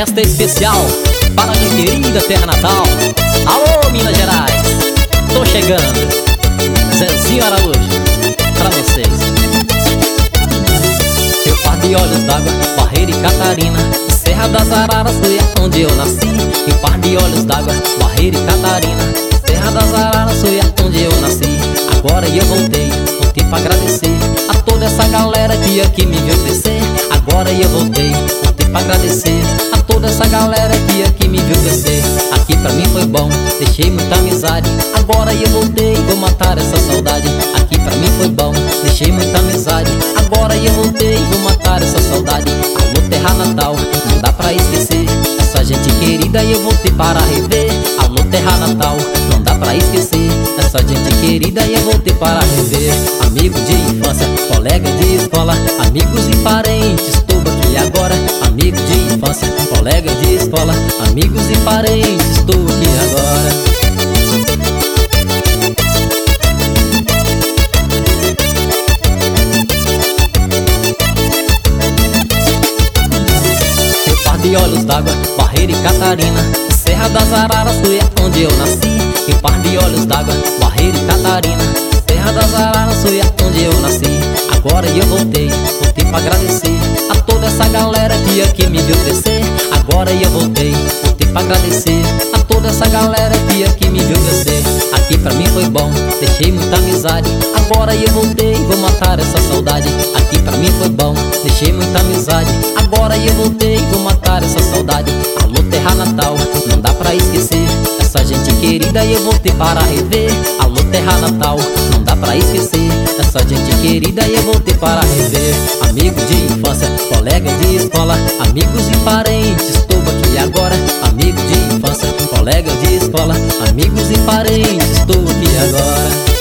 Festa especial para minha querida terra natal. Alô, Minas Gerais, tô chegando. Zezinho Araújo, pra vocês. Rio Par de Olhos d'Água, Barreira e Catarina, Serra das Araras foi onde eu nasci. Rio Par de Olhos d'Água, Barreira e Catarina, Serra das Araras foi onde eu nasci. Agora eu voltei pra agradecer a toda essa galera que aqui me viu crescer. Agora eu voltei pra agradecer a toda essa galera que aqui me viu crescer. Aqui pra mim foi bom, deixei muita amizade. Agora eu voltei, vou matar essa saudade. Aqui pra mim foi bom, deixei muita amizade. Agora eu voltei, vou matar essa saudade. Alô, terra natal, não dá pra esquecer essa gente querida e eu voltei para rever. Alô, terra natal, não dá pra esquecer essa gente querida e eu voltei para rever. Amigo de infância, colega de escola, amigos e parentes, tô aqui agora. Amigo de infância, colega de escola, amigos e parentes, tô aqui agora. Rio Par de Olhos d'Água, Barreira e Catarina, Serra das Araras foi onde eu nasci. Rio Par de Olhos d'Água, Barreira e Catarina, Serra das Araras foi onde eu nasci. Agora eu voltei pra agradecer a toda essa galera que aqui me viu crescer. Agora eu voltei pra agradecer a toda essa galera que aqui me viu crescer. Aqui pra mim foi bom, deixei muita amizade. Agora eu voltei, vou matar essa saudade. Aqui pra mim foi bom, deixei muita amizade. Agora eu voltei, vou matar essa saudade. Alô, terra natal, não dá pra esquecer essa gente querida e eu voltei para rever. Alô, terra natal, não dá pra esquecer essa gente querida e eu voltei para rever. Amigo de infância, colega de escola, amigos e parentes, tô aqui agora. Amigo de infância, colega de escola, amigos e parentes, tô aqui agora.